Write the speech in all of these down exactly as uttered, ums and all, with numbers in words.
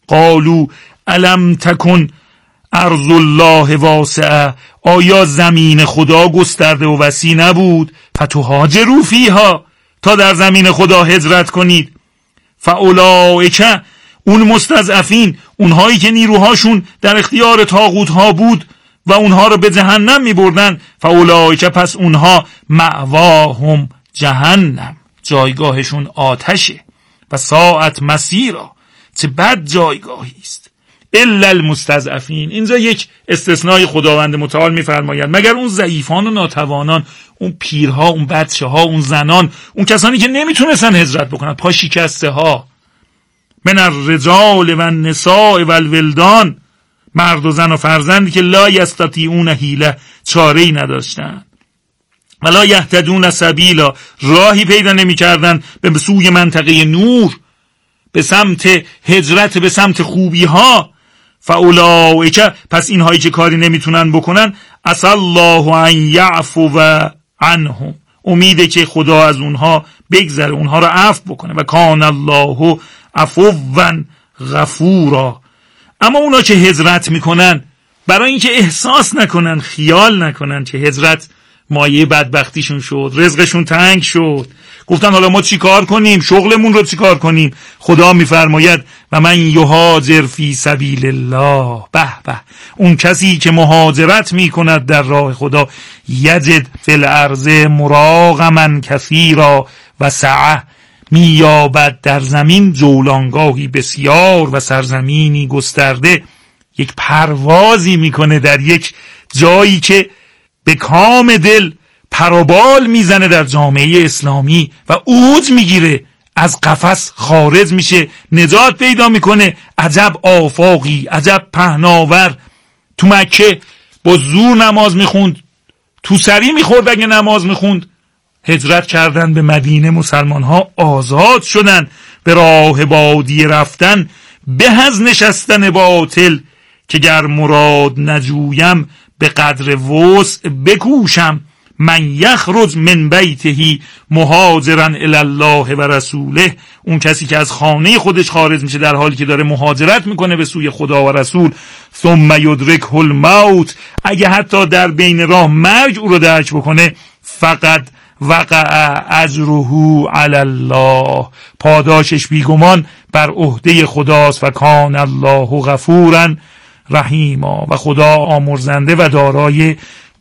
قالوا الم تکن ارض الله واسعه، آیا زمین خدا گسترده و وسیع نبود؟ فتهاجروا فیها، تا در زمین خدا هجرت کنید. فاولئک، اون مستضعفین، اونهایی که نیروهاشون در اختیار طاغوت ها بود و اونها رو به جهنم می بردن، فاولئک، پس اونها مأواهم جهنم، جایگاهشون آتشه. و ساعت مسیرا، چه بد جایگاهی است. الا المستضعفین، اینجا یک استثنای خداوند متعال میفرماید، مگر اون ضعیفان و ناتوانان، اون پیرها، اون بچه ها، اون زنان، اون کسانی که نمیتونستن هجرت بکنن، پا شکسته ها، من الرجال و النساء و الولدان، مرد و زن و فرزندی که لا یستطیعون حیله، چاره‌ای نداشتن، ولا یهتدون سبیلا، راهی پیدا نمی‌کردن به سوی منطقه نور، به سمت هجرت، به سمت خوبی ها. فاولئک، پس اینهایی که کاری نمیتونن بکنن، عسى الله ان یعفو عنهم، امیده که خدا از اونها بگذره، اونها رو عفو بکنه. و کان الله عفوا غفورا. اما اونا که هجرت میکنن، برای اینکه احساس نکنن، خیال نکنن که هجرت مایه بدبختیشون شد، رزقشون تنگ شد، گفتن حالا ما چی کار کنیم، شغلمون رو چی کار کنیم، خدا میفرماید و من یهاجر فی سبیل الله، به به، اون کسی که مهاجرت میکند در راه خدا، یجد فی الارض مراغما کثیرا و سعه، مییابد در زمین جولانگاهی بسیار و سرزمینی گسترده. یک پروازی میکنه در یک جایی که به کام دل پروبال میزنه در جامعه اسلامی و اوج میگیره، از قفس خارج میشه، نجات پیدا میکنه. عجب آفاقی، عجب پهناور. تو مکه با زور نماز میخوند، تو سری میخورد اگه نماز میخوند. هجرت کردن به مدینه، مسلمان ها آزاد شدن، به راه بادیه رفتن به از نشستن باطل، که گر مراد نجویم به قدر وسع بکوشم. من یخرج من بیته مهاجرا الی الله و رسوله، اون کسی که از خانه خودش خارج میشه در حالی که داره مهاجرت میکنه به سوی خدا و رسول. ثم یدرکه الموت، اگه حتی در بین راه مرگ او رو درک بکنه، فقط وقع اجره علی الله، پاداشش بیگمان بر عهده خداست. و کان الله غفورا رحیما، و خدا آمرزنده و دارای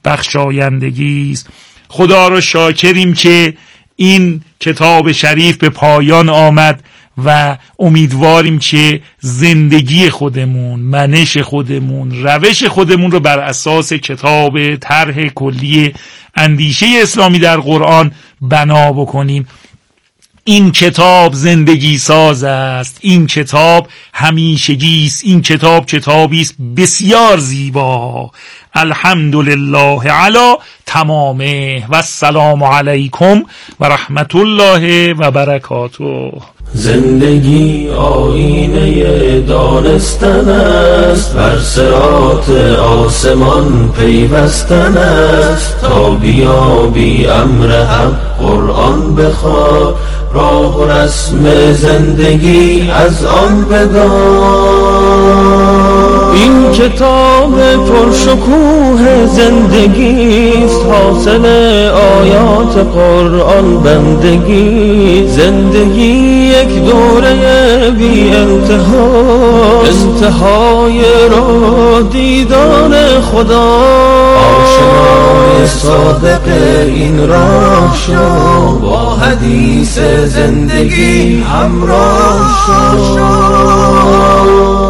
بخشایندگی است. خدا را شاکریم که این کتاب شریف به پایان آمد و امیدواریم که زندگی خودمون، منش خودمون، روش خودمون رو بر اساس کتاب طرح کلی اندیشه اسلامی در قرآن بنا بکنیم. این کتاب زندگی ساز است، این کتاب همیشگی است، این کتاب کتابی است بسیار زیبا. الحمدلله علی تمامه و السلام علیکم و رحمت الله و برکاته. زندگی آینه دانستن است، بر صراط آسمان پیوستن است. تا بیابی امر حق قرآن بخوان، راه و رسم زندگی از آن بدان. این کتاب پرشکوه زندگی است، حاصل آیات قرآن بندگی. زندگی یک دوره بی انتها، انتهای را دیدار خدا. آشنای صادق این راه شو، با حدیث زندگی همراه شو.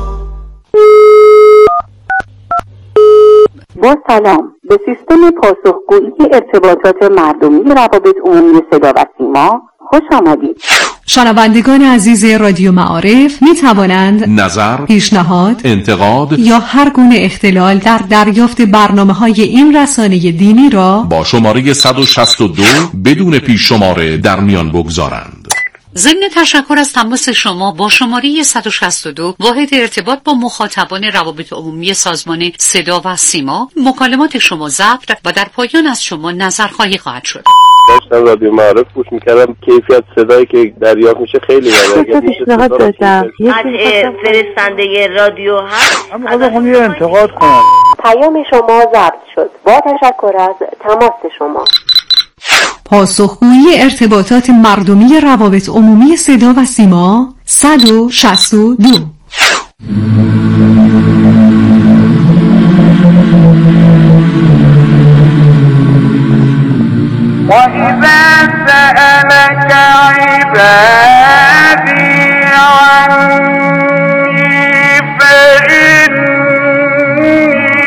با سلام، به سیستم پاسخگویی ارتباطات مردمی روابط عمومی صدا و سیما خوش آمدید. شنوندگان عزیز رادیو معارف می توانند نظر، پیشنهاد، انتقاد یا هر گونه اختلال در دریافت برنامه‌های این رسانه دینی را با شماره صد و شصت و دو بدون پیش شماره در میان بگذارند. ضمن تشکر از تماس شما با شماره صد و شصت و دو واحد ارتباط با مخاطبان روابط عمومی سازمان صدا و سیما، مکالمات شما ضبط و در پایان از شما نظرخواهی خواهد شد. داشتم رادیو معارف گوش میکردم، کیفیت صدایی که دریافت میشه خیلی بده. پیشنهاد داشتم قطع فرستنده رادیو هست. اما خواهم یه انتقاد کنم. پیام شما ضبط شد. با تشکر از تماس شما. پاسخگویی ارتباطات مردمی روابط عمومی صدا و سیما صد و شصت و دو. وَإِذَا سَأَلَكَ عِبَادِي عَنِّي فَإِنِّي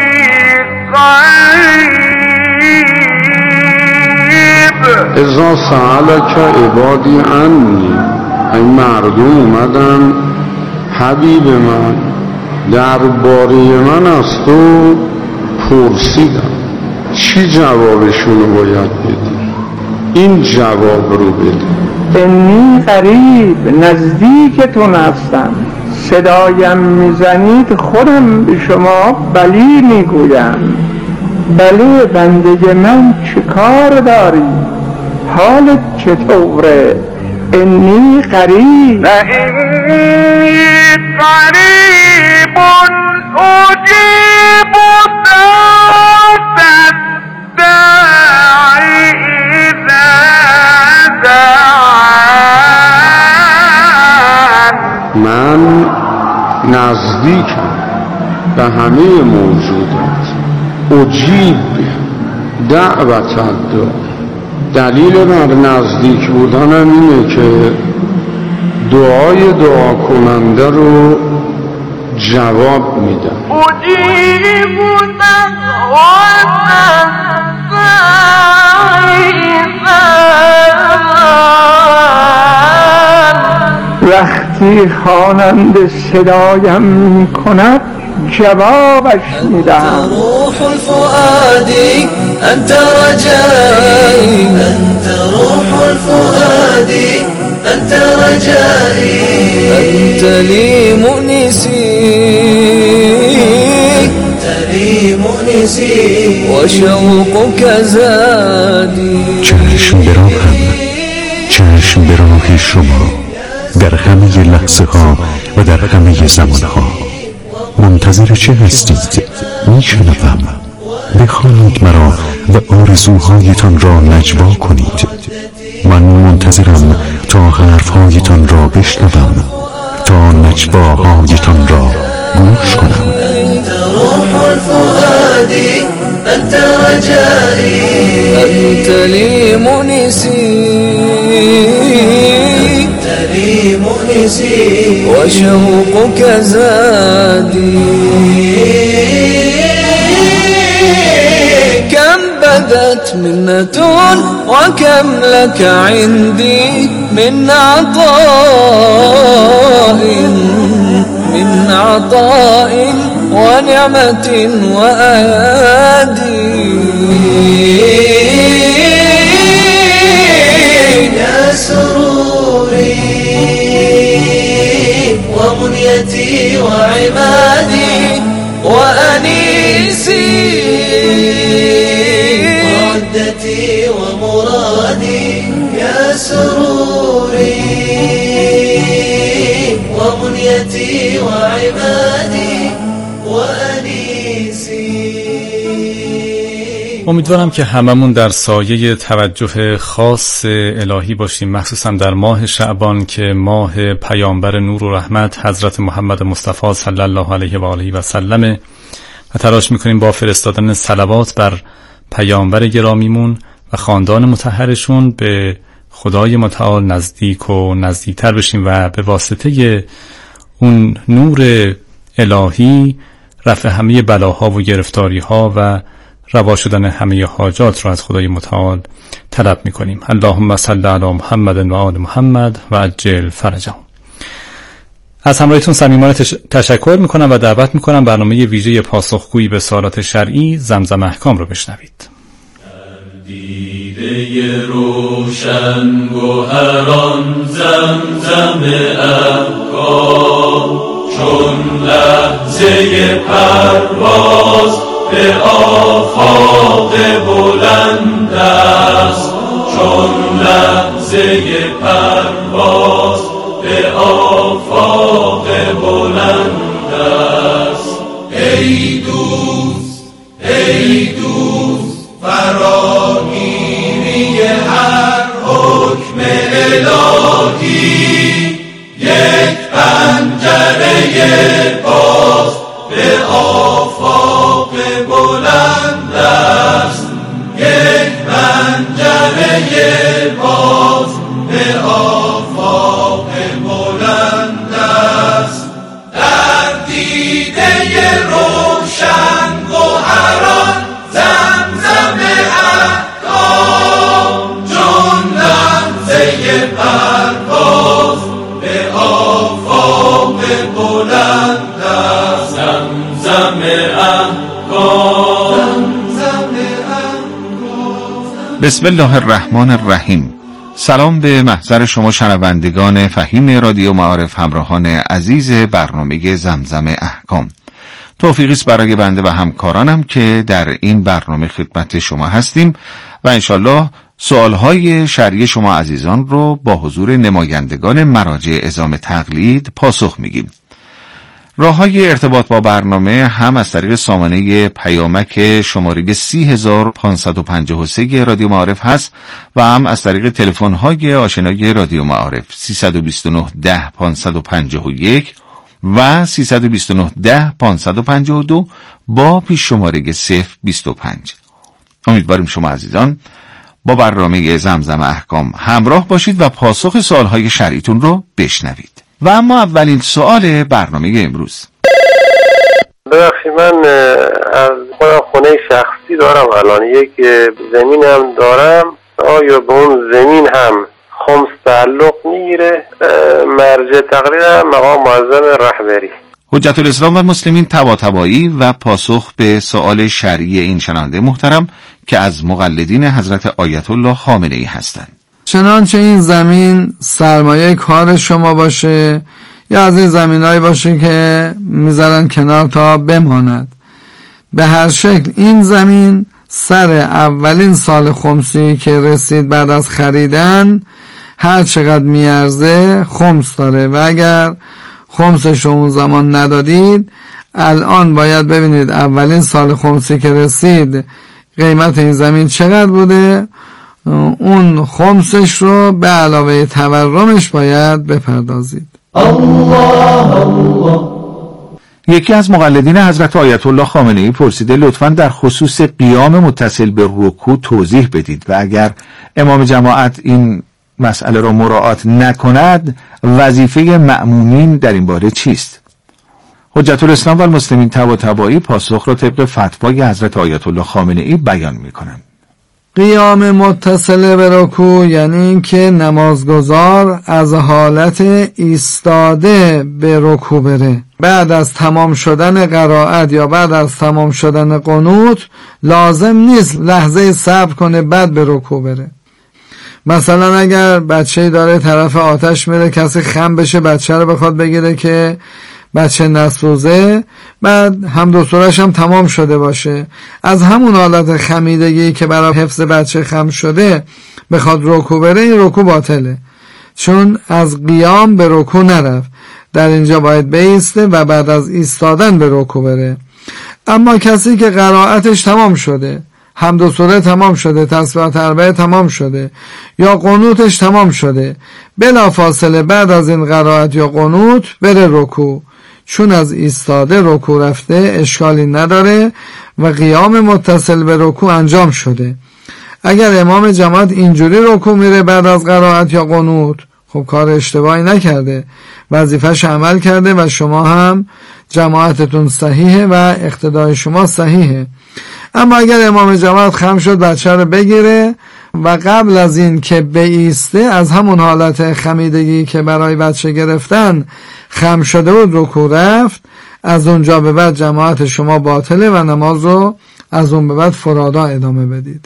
قَرِيبٌ. اذا سألك عبادی عنی، این مردم اومدن حبیب من درباره من از تو پرسیدن، چی جوابشونو باید بدی؟ این جواب رو بدی. انی قریب، نزدیک تو هستم، صدایم میزنید خودم به شما بلی میگویم. بله بنده من چه کار داری؟ حالت چطوره؟ انی قریب. فإني قریب اجیب دعوت الداعی اذا دعان. من نزدیکم به همه موجودات. اجیب دعوت الداعی. دلیل بر نزدیک بودنم اینه که دعای دعا کننده رو جواب میدم. اجیب دعوت وقتی خواننده صدایم میکند جوابش میدهم. روح الفؤادی انت رجایی، انت روح الفؤادی انت رجایی، انت لی مؤنسی، انت لی مؤنسی و شوقك زادی. چشم به راهم، چشم به راه شما در همه لحظه ها و در همه زمان ها. منتظر چه هستید؟ میشنوم. بخوانید مرا و آرزوهایتان را نجوا کنید. من منتظرم تا حرفهایتان را بشنوم، تا نجواهایتان را گوش کنم. انت روح الفؤادی انت رجایی، انت لی مؤنسی، انت لی مؤنسی و شوقك زادی. كم بدت منة وكم لك عندي من عطاء، من عطاء ونعمة وأيادي. يا سروري ومنيتي وعمادي وأنيسي وعدتي ومرادي. يا سروري ومنيتي وعمادي وأنيسي. امیدوارم که هممون در سایه توجه خاص الهی باشیم، مخصوصا در ماه شعبان که ماه پیامبر نور و رحمت حضرت محمد مصطفی صلی الله علیه و آله و سلم، و تلاش میکنیم با فرستادن صلوات بر پیامبر گرامیمون و خاندان مطهرشون به خدای متعال نزدیک و نزدیکتر بشیم و به واسطه اون نور الهی رفع همه بلاها و گرفتاریها و روا شدن همه حاجات را از خدای متعال طلب میکنیم. اللهم صل علی محمد و آل محمد و عجل فرجهم. از همراهیتون صمیمانه تش... تشکر میکنم و دعوت میکنم برنامه ویژه پاسخگویی به سوالات شرعی زمزم احکام رو بشنوید. دیده روشن گوهران زمزم احکام، چون لحظه پرواز به آفاق بلند است، چون لحظه پرواز به آفاق بلند است. ای دوست ای دوست فراگیری هر حکم الهی، یک پنجره باز به آفاق بلند است. یک پنجره باز به آفاق بلند است. در دیده روشن گوهران زمزم احکام، چون لحظه پرواز به آفاق بلند است. زمزم احکام. بسم الله الرحمن الرحیم. سلام به محضر شما شنوندگان فهیم رادیو معارف، همراهان عزیز برنامه زمزم احکام. توفیقی است برای بنده و همکارانم که در این برنامه خدمت شما هستیم و انشالله سوالهای شرعی شما عزیزان رو با حضور نمایندگان مراجع عظام تقلید پاسخ میگیم. راه‌های ارتباط با برنامه هم از طریق سامانه پیامک شماره سی هزار پانصد و پنجاه و سه رادیو معارف هست و هم از طریق تلفن‌های آشنای رادیو معارف سیصد و بیست و نه ده پانصد و پنجاه و یک و سیصد و بیست و نه ده پانصد و پنجاه و دو با پیش شماره صفر بیست و پنج. امیدواریم شما عزیزان با برنامه زمزم احکام همراه باشید و پاسخ سوالهای شرعیتون رو بشنوید. و اما اولین سوال برنامه امروز. ببخشید، من از خودم خونه شخصی دارم، الان یک زمین هم دارم. آیا به اون زمین هم خمس تعلق میگیره؟ مرجع تقریر هم مقام معظم رهبری. حجت الاسلام و مسلمین طباطبایی و پاسخ به سوال شرعی این شنونده محترم که از مقلدین حضرت آیت الله خامنه‌ای هستند. چنانچه این زمین سرمایه کار شما باشه یا از این زمینایی باشه که میذارن کنار تا بماند، به هر شکل این زمین سر اولین سال خمسی که رسید بعد از خریدن هر چقدر میارزه خمس داره و اگر خمسش رو اون زمان ندادید الان باید ببینید اولین سال خمسی که رسید قیمت این زمین چقدر بوده، اون خمسش رو به علاوه تورمش باید بپردازید. الله الله. یکی از مقلدین حضرت آیت الله خامنه‌ای پرسیده لطفاً در خصوص قیام متصل به رکوع توضیح بدید و اگر امام جماعت این مسئله را مراعات نکند وظیفه مأمومین در این باره چیست؟ حجت الاسلام و المسلمین طباطبایی پاسخ را طبق فتوای حضرت آیت الله خامنه‌ای بیان می‌کنند. قیام متصل به رکوع یعنی این که نمازگزار از حالت ایستاده به رکوع بره. بعد از تمام شدن قرائت یا بعد از تمام شدن قنوت لازم نیست لحظه صبر کنه بعد به رکوع بره. مثلا اگر بچه‌ای داره طرف آتش میره، کسی خم بشه بچه رو بخواد بگیره که بچه نسوزه، بعد هم دو سورش هم تمام شده باشه، از همون حالت خمیدگی که برای حفظ بچه خم شده بخواد رکوع بره، این رکوع باطله، چون از قیام به رکوع نرفت، در اینجا باید بایسته و بعد از ایستادن به رکوع بره. اما کسی که قرائتش تمام شده، هم دو سوره تمام شده، تسبیحات اربعه تمام شده یا قنوتش تمام شده، بلا فاصله بعد از این قرائت یا قنوت بره رکوع، چون از ایستاده رکوع رفته اشکالی نداره و قیام متصل به رکوع انجام شده. اگر امام جماعت اینجوری رکوع میره بعد از قرائت یا قنوت، خب کار اشتباهی نکرده، وظیفه‌ش عمل کرده و شما هم جماعتتون صحیحه و اقتدای شما صحیحه. اما اگر امام جماعت خم شد بچه رو بگیره و قبل از این که بایسته از همون حالت خمیدگی که برای بچه گرفتن خم شده بود رکوع رفت، از اونجا به بعد جماعت شما باطله و نماز رو از اون به بعد فرادا ادامه بدید.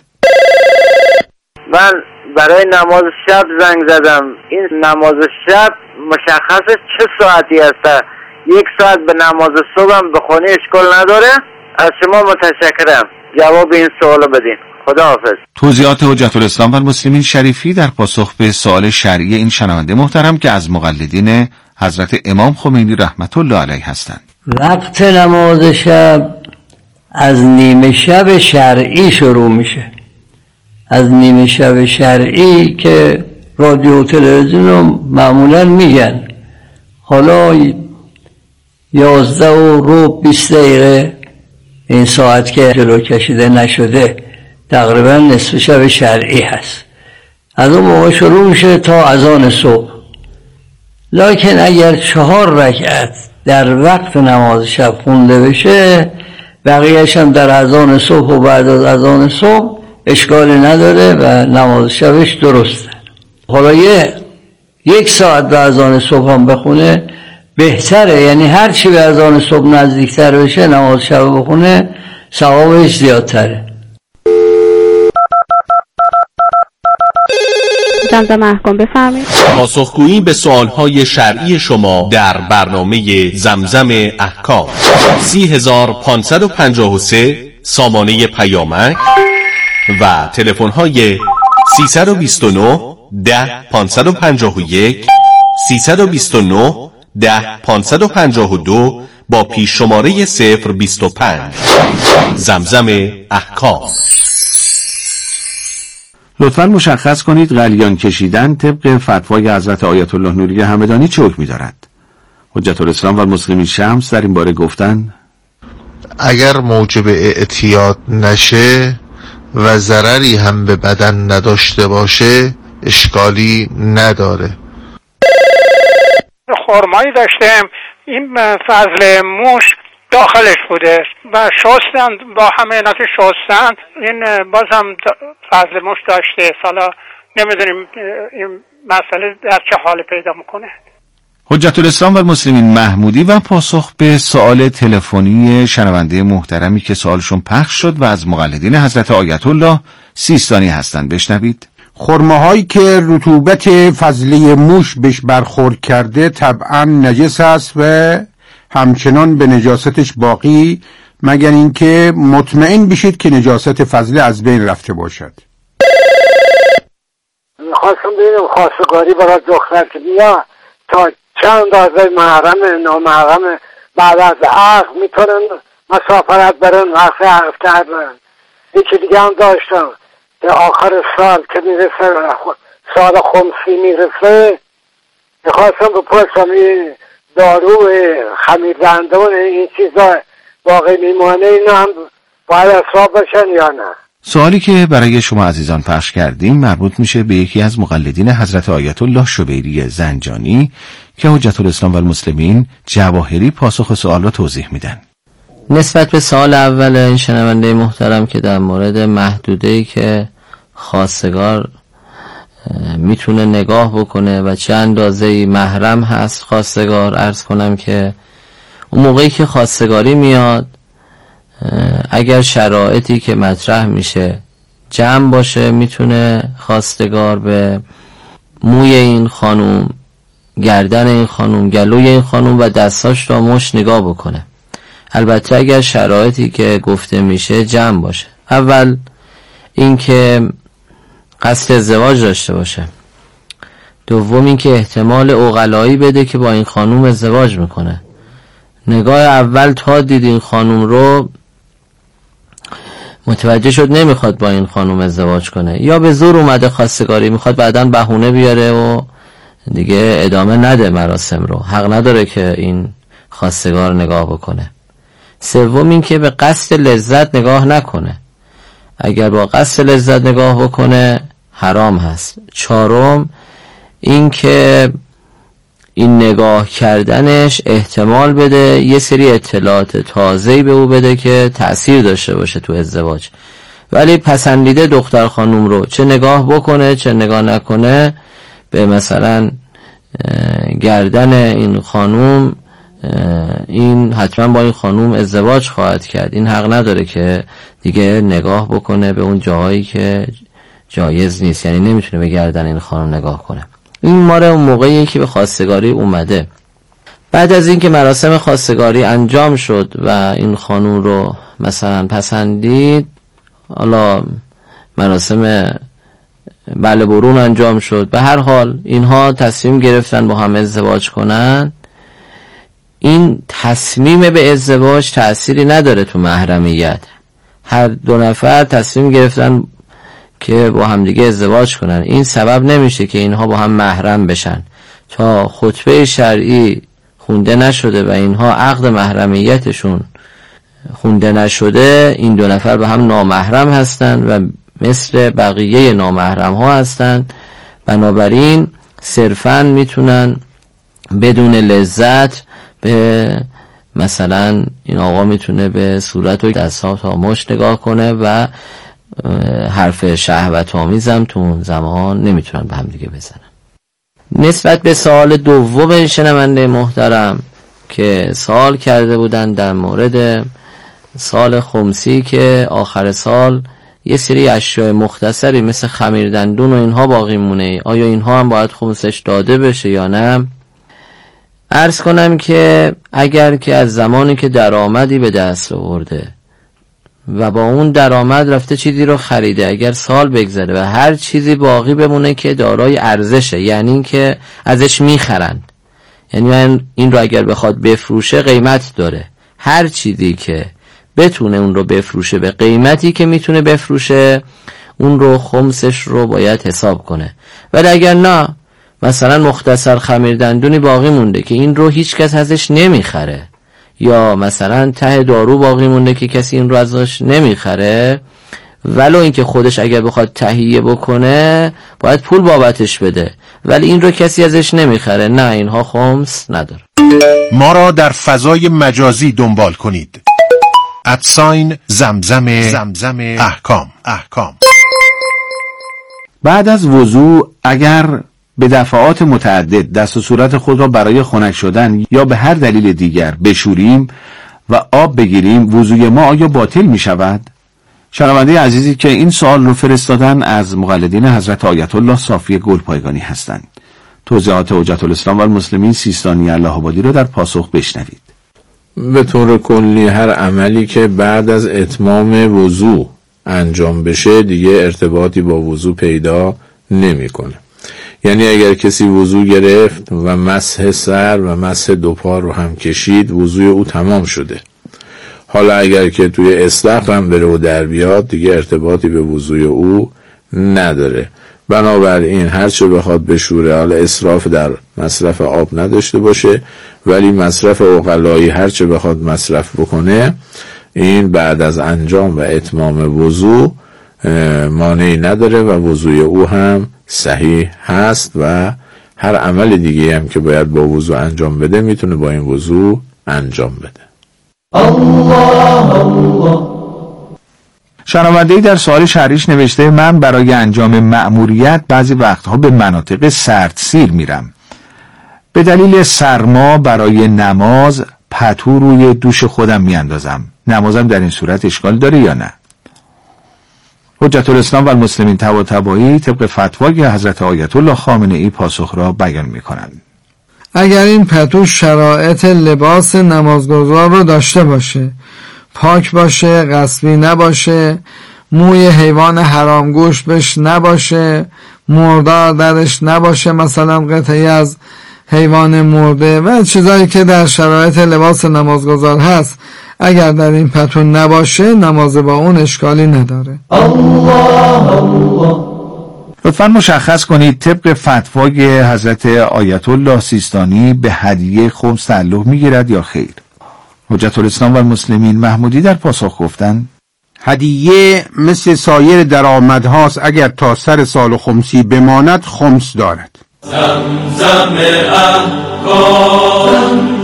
من برای نماز شب زنگ زدم. این نماز شب مشخصه چه ساعتی هست؟ یک ساعت به نماز صبح هم بخونی اشکال نداره؟ از شما متشکرم، جواب این سوالو بدین. خداحافظ. توضیحات حجت الاسلام و المسلمین شریفی در پاسخ به سوال شرعی این شنونده محترم که از مقلدین حضرت امام خمینی رحمت الله علیه هستند. وقت نماز شب از نیمه شب شرعی شروع میشه، از نیمه شب شرعی که رادیو تلویزیون رو معمولا میگن حالا یازده و رو بیست دقیقه این ساعت که جلو کشیده نشده تقریبا نصف شب شرعی هست، از اون موقع شروع میشه تا اذان صبح. لکن اگر چهار رکعت در وقت نماز شب خونده بشه بقیهش هم در اذان صبح و بعد از اذان صبح اشکالی نداره و نماز شبش درسته. حالا یه یک ساعت به اذان صبح هم بخونه بهتره، یعنی هر چی به اذان صبح نزدیکتر بشه نماز شب بخونه ثوابش زیادتره. زمزم احکام بفرمایید. پاسخگویی به سوالهای شرعی شما در برنامه زمزم احکام. سی هزار پانصد و پنجاه و سه سامانه پیامک و تلفن‌های سیصد و بیست و نه ده پانصد و پنجاه و یک، سیصد و بیست و نه ده پانصد و پنجاه و دو با پیش شماره صفر بیست و پنج. زمزم احکام. لطفاً مشخص کنید غلیان کشیدن طبق فتوای حضرت آیت الله نوری همدانی چه حکمی دارد؟ حجت الاسلام و المسلمین شمس در این باره گفتن اگر موجب اعتیاد نشه و ضرری هم به بدن نداشته باشه اشکالی نداره. خرمایی داشتم، این فضل موش داخلش بوده و شستن، با همه اینا که شستن این بازم فضل موش داشته. حالا نمیدونیم این مسئله در چه حال پیدا میکنه. حجت الاسلام و المسلمین محمودی و پاسخ به سوال تلفنی شنونده محترمی که سوالشون پخش شد و از مقلدین حضرت آیت الله سیستانی هستند. بشنوید. خرماهایی که رطوبت فضله موش بهش برخورد کرده طبعا نجس است و همچنان به نجاستش باقی، مگر اینکه مطمئن بشید که نجاست فضله از بین رفته باشد. میخواستم ببینم خواستگاری برای دختر که بیا تا چند اندازه محرم نامحرم بعد از عقد میتونن مسافرت برن وقت عقد کردن. یکی دیگه هم داشتم که آخر سال که میرسه سال خمسی میرسه میخواستم بپرسم این دارو خمیردنده و این چیزا باقی میمانه اینا هم باید اصاب باشن یا نه؟ سوالی که برای شما عزیزان پخش کردیم مربوط میشه به یکی از مقلدین حضرت آیت الله شبیری زنجانی که حجت الاسلام و المسلمین جواهری پاسخ سوال را توضیح میدن. نسبت به سوال اول این شنونده محترم که در مورد محدوده‌ای که خواستگار میتونه نگاه بکنه و چه اندازه‌ای محرم هست خواستگار، عرض کنم که اون موقعی که خواستگاری میاد اگر شرایطی که مطرح میشه جمع باشه میتونه خواستگار به موی این خانوم، گردن این خانوم، گلوی این خانوم و دستاش تا مش نگاه بکنه. البته اگر شرایطی که گفته میشه جمع باشه. اول اینکه قصد ازدواج داشته باشه، دوم اینکه احتمال عقلایی بده که با این خانوم ازدواج میکنه. نگاه اول تا دید این خانوم رو متوجه شد نمیخواد با این خانوم ازدواج کنه، یا به زور اومده خواستگاری میخواد بعداً بهونه بیاره و دیگه ادامه نده مراسم رو، حق نداره که این خواستگار نگاه بکنه. سوم این که به قصد لذت نگاه نکنه، اگر با قصد لذت نگاه بکنه حرام هست. چهارم این که این نگاه کردنش احتمال بده یه سری اطلاعات تازه‌ای به او بده که تأثیر داشته باشه تو ازدواج، ولی پسندیده دختر خانوم رو چه نگاه بکنه چه نگاه نکنه به مثلا گردن این خانوم، این حتما با این خانوم ازدواج خواهد کرد، این حق نداره که دیگه نگاه بکنه به اون جاهایی که جایز نیست، یعنی نمیتونه به گردن این خانوم نگاه کنه. این ماره اون موقعی که به خواستگاری اومده، بعد از اینکه مراسم خواستگاری انجام شد و این خانوم رو مثلا پسندید، حالا مراسم بله برون انجام شد. به هر حال اینها تصمیم گرفتن با هم ازدواج کنن. این تصمیم به ازدواج تأثیری نداره تو محرمیت. هر دو نفر تصمیم گرفتن که با هم دیگه ازدواج کنن. این سبب نمیشه که اینها با هم محرم بشن. تا خطبه شرعی خونده نشده و اینها عقد محرمیتشون خونده نشده، این دو نفر به هم نامحرم هستند و مثل بقیه نامحرم ها هستند. بنابراین صرفاً میتونن بدون لذت به مثلا این آقا میتونه به صورت و دستها تا مشت نگاه کنه و حرف شهوت آمیزم تو اون زمان نمیتونن به هم دیگه بزنن. نسبت به سوال دوم شنونده محترم که سوال کرده بودن در مورد سال خمسی که آخر سال یه سری اشیاء مختصری مثل خمیر دندون و اینها باقی مونه، آیا اینها هم باید خمسش داده بشه یا نه؟ عرض کنم که اگر که از زمانی که درآمدی به دست آورده و با اون درآمد رفته چیزی رو خریده، اگر سال بگذره و هر چیزی باقی بمونه که دارای ارزشه، یعنی این که ازش میخرن، یعنی این رو اگر بخواد بفروشه قیمت داره، هر چیزی که بتونه اون رو بفروشه به قیمتی که میتونه بفروشه، اون رو خمسش رو باید حساب کنه. ولی اگر نه، مثلا مختصر خمیر دندونی باقی مونده که این رو هیچ کس ازش نمیخره، یا مثلا ته دارو باقی مونده که کسی این رو ازش نمیخره، ولو اینکه خودش اگر بخواد تهیه بکنه باید پول بابتش بده، ولی این رو کسی ازش نمیخره، نه، اینها خمس نداره. ما را در فضای مجازی دنبال کنید. ادساین زمزم زمزم احکام احکام. بعد از وضوع اگر به دفعات متعدد دست و صورت خود را برای خنک شدن یا به هر دلیل دیگر بشوریم و آب بگیریم، وضوء ما آیا باطل می شود؟ شنونده عزیزی که این سوال رو فرستادن از مقلدین حضرت آیت الله صافی گلپایگانی هستند. توضیحات حجت الاسلام و المسلمین سیستانی الله آبادی رو در پاسخ بشنوید. به طور کلی هر عملی که بعد از اتمام وضوء انجام بشه دیگه ارتباطی با وضوء پیدا نمیکنه. یعنی اگر کسی وضوء گرفت و مسح سر و مسح دو پا رو هم کشید، وضوء او تمام شده. حالا اگر که توی استخر هم بره و در بیاد، دیگه ارتباطی به وضوء او نداره. بنابراین هر چه بخواد بشوره، حالا اسراف در مصرف آب نداشته باشه، ولی مصرف عقلایی هر چه بخواد مصرف بکنه، این بعد از انجام و اتمام وضوء مانعی نداره و وضوء او هم صحیح هست و هر عمل دیگه هم که باید با وضوء انجام بده میتونه با این وضوء انجام بده. الله الله. شنونده‌ای در سوال شرعیش نوشته من برای انجام مأموریت بعضی وقتها به مناطق سردسیر میرم. به دلیل سرما برای نماز پتو روی دوش خودم میاندازم. نمازم در این صورت اشکال داره یا نه؟ حجت الاسلام و المسلمین طباطبایی طبق فتوای حضرت آیت الله خامنه ای پاسخ را بیان میکنند. اگر این پتو شرایط لباس نمازگزار رو داشته باشه، پاک باشه، غصبی نباشه، موی حیوان حرامگوش بش نباشه، مردار درش نباشه، مثلا قطعی از حیوان مرده و چیزایی که در شرایط لباس نمازگزار هست، اگر در این پتو نباشه نماز با اون اشکالی نداره. الله الله. لطفاً مشخص کنید طبق فتوای حضرت آیت الله سیستانی به هدیه خمس تعلق میگیرد یا خیر؟ حجت الاسلام و المسلمین محمودی در پاسخ گفتند هدیه مثل سایر درآمد هاست، اگر تا سر سال خمسی بماند خمس دارد. زمزم احکام.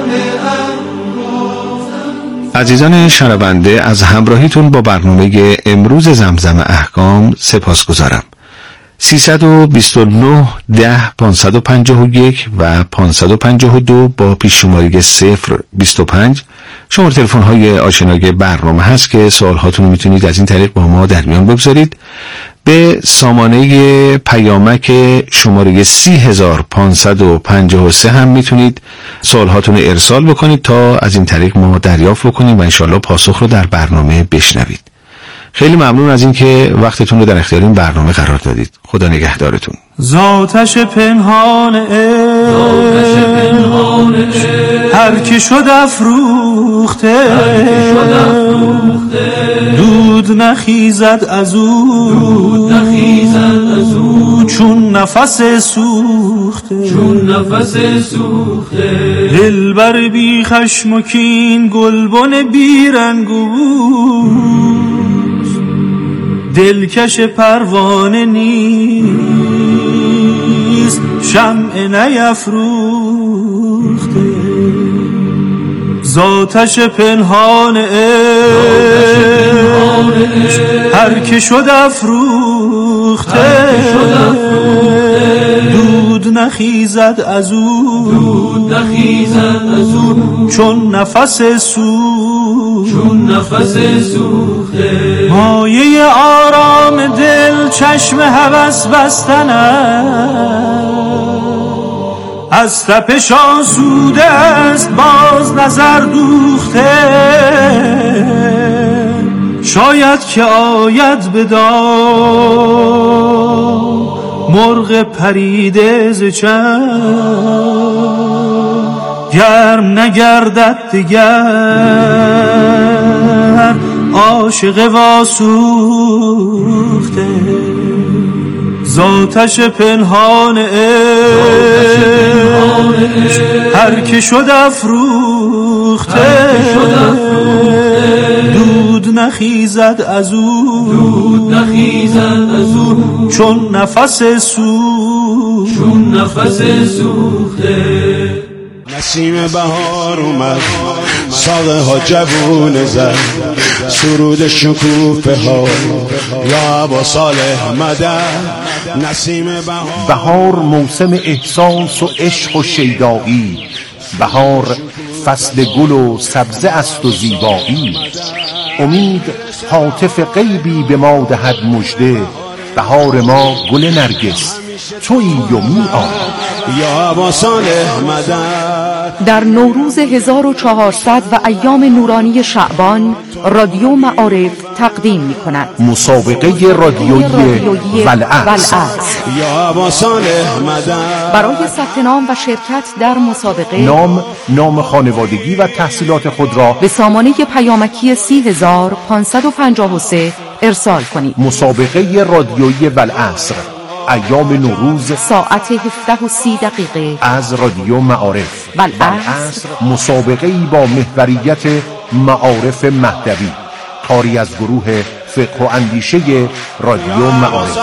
عزیزان شنونده، از همراهیتون با برنامه امروز زمزم احکام سپاس گذارم. سیصد و بیست و نه ده پانصد و پنجاه و یک و پانصد و پنجاه و دو با پیش شماره صفر بیست و پنج شماره تلفن های آشنای برنامه هست که سوال هاتون رو میتونید از این طریق با ما در میان بگذارید. به سامانه پیامک شماره سی هزار پانصد و پنجاه و سه هم میتونید سوال هاتون رو ارسال بکنید تا از این طریق ما دریافت بکنیم و انشالله پاسخ رو در برنامه بشنوید. خیلی ممنون از این که وقتتون رو در اختیار این برنامه قرار دادید. خدا نگهدارتون. ذاتش پنهان عشق هر که شد افروخته دود نخیزد از او چون نفس سوخته دلبر بی خشم و کین گلبن بی رنگ و بوست دلکش پروانه نیست شمع نیفروخته ذاتش پنهان عشق هر که شد افروخته دود نخیزد از او چون نفس سوخته مایه آرام دل چشم هوس بستن از تپش آسوده است باز نظر دوخته شاید که آید به دام مرغ پریده ز چشم گرم نگردد دگر عاشق واسوخته ذاتش پنهان عشق هر که شد افروخته دود نخیزد از او چون نفس سوخته نسیم بهار اومد ساقه ها جوونه زد سرود شکوفه ها یا ابا صالح مدد نسیم بهار بهار موسم احساس و عشق و شیدایی بهار فصل گل و سبزه است و زیبایی امید هاتف غیبی به ما دهد مژده بهار ما گل نرگس تویی و می آمد یا ابا صالح مدد در نوروز هزار و چهارصد و ایام نورانی شعبان رادیو معارف تقدیم می کند مسابقه رادیویی والعصر یا ابا صالح مدد برای ثبت نام و شرکت در مسابقه نام نام خانوادگی و تحصیلات خود را به سامانه پیامکی سی هزار پانصد و پنجاه و سه ارسال کنید. مسابقه رادیویی والعصر ایام نوروز ساعت هفده و سی دقیقه از رادیو معارف والعصر مسابقه ای با محوریت معارف مهدوی کاری از گروه فقه و اندیشه رادیو معارف.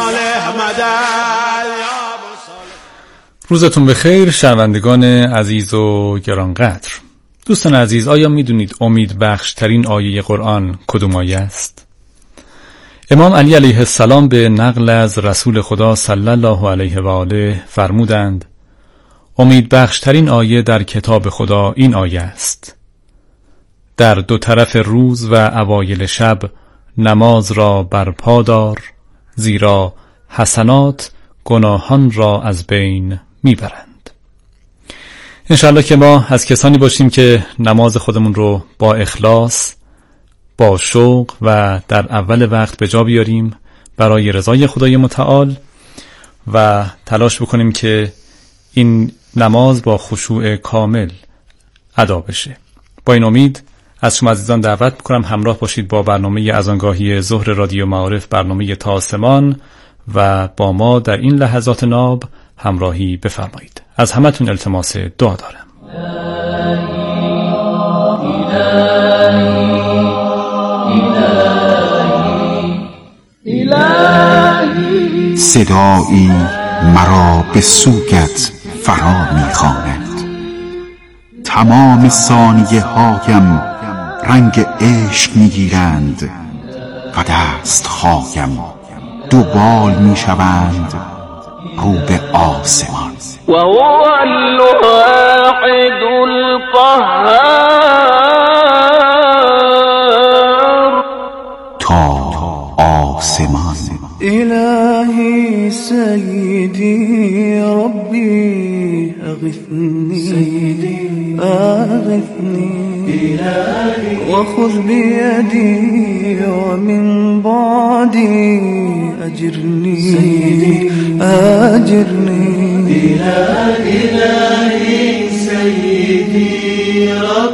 روزتون بخیر شنوندگان عزیز و گرانقدر. دوستان عزیز، آیا میدونید امید بخش ترین آیه قرآن کدوم آیه است؟ امام علی علیه السلام به نقل از رسول خدا صلی الله علیه و آله فرمودند امید بخش ترین آیه در کتاب خدا این آیه است: در دو طرف روز و اوایل شب نماز را برپا دار زیرا حسنات گناهان را از بین میبرند. انشاءالله که ما از کسانی باشیم که نماز خودمون رو با اخلاص، با شوق و در اول وقت به جا بیاریم برای رضای خدای متعال و تلاش بکنیم که این نماز با خشوع کامل ادا بشه. با این امید از شما عزیزان دعوت میکنم همراه باشید با برنامه اذانگاهی ظهر رادیو معارف، برنامه تا آسمان، و با ما در این لحظات ناب همراهی بفرمایید. از همتون التماس دعا دارم. صدایی مرا به سوگت فرا میخواند، تمام ثانیه هایم رنگ عشق میگیرند و دست هایم دوبال میشوند رو به آسمان. و هو الواحد القهار تا آسمان. إلهي سيدي ربي أغثني أغثني أجرني وخذ بيدي ومن بعدي أجرني أجرني إلهي سيدي رب